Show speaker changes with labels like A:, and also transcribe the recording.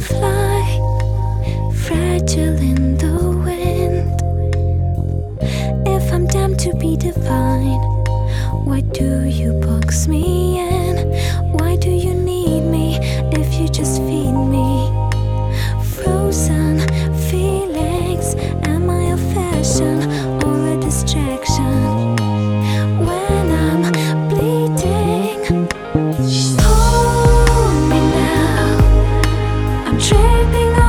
A: fly, fragile in the wind. If I'm damned to be divine, why do you box me in? Why do you need me if you just feed me? Frozen feelings, am I a fashion or a distraction? When I'm bleeding, hold me now, I'm tripping